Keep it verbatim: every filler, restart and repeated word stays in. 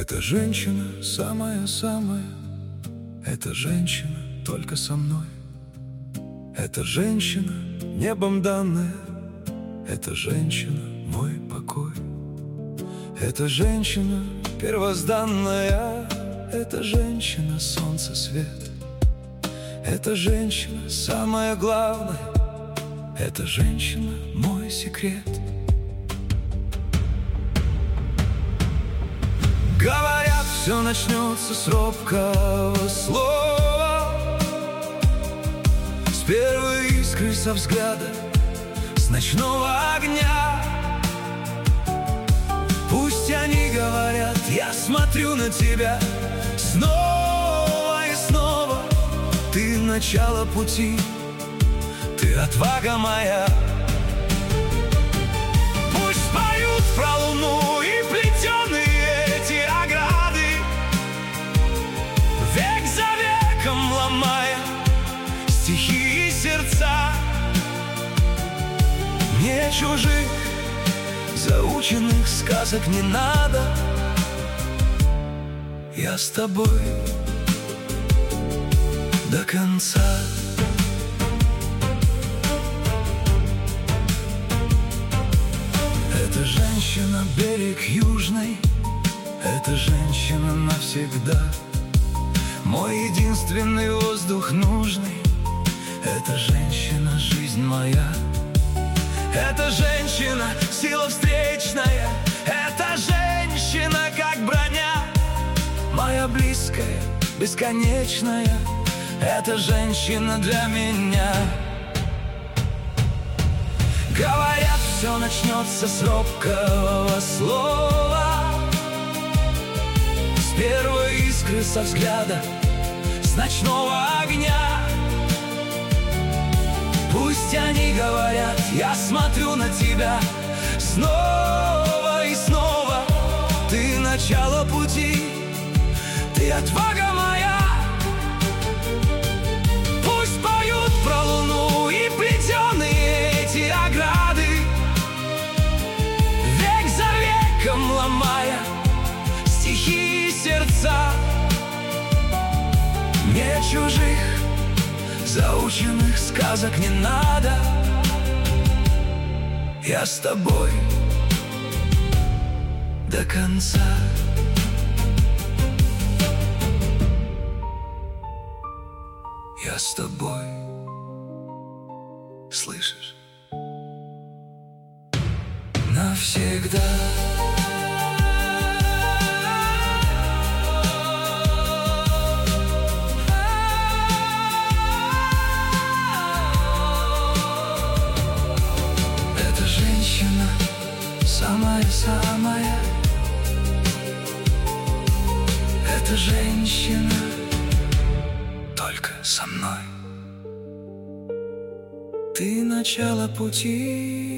Эта женщина самая-самая, эта женщина только со мной. Эта женщина небом данная, эта женщина мой покой. Эта женщина первозданная, эта женщина солнце свет. Эта женщина самое главное, эта женщина мой секрет. Говорят, все начнется с робкого слова, с первой искры со взгляда, с ночного огня. Пусть они говорят, я смотрю на тебя снова и снова. Ты начало пути, ты отвага моя. Пусть поют про луну и плетеные эти ограды, век за веком ломая стихи и сердца. Мне чужих заученных сказок не надо. Я с тобой до конца. Эта женщина берег южный, эта женщина навсегда, мой единственный воздух нужный. Эта женщина жизнь моя. Эта женщина сила встречная, эта женщина как броня, моя близкая, бесконечная. Эта женщина для меня. Говорят, все начнется с робкого слова, с первой искры со взгляда, с ночного огня. Пусть они говорят, я смотрю на тебя снова и снова. Ты начало пути, ты отвага моя. Пусть поют про луну и плетеные эти ограды, век за веком ломая стихи и сердца. Мне чужих заученных сказок не надо. Я с тобой до конца. Я с тобой, слышишь? Навсегда. Эта женщина самая-самая, эта женщина только со мной. Ты начало пути,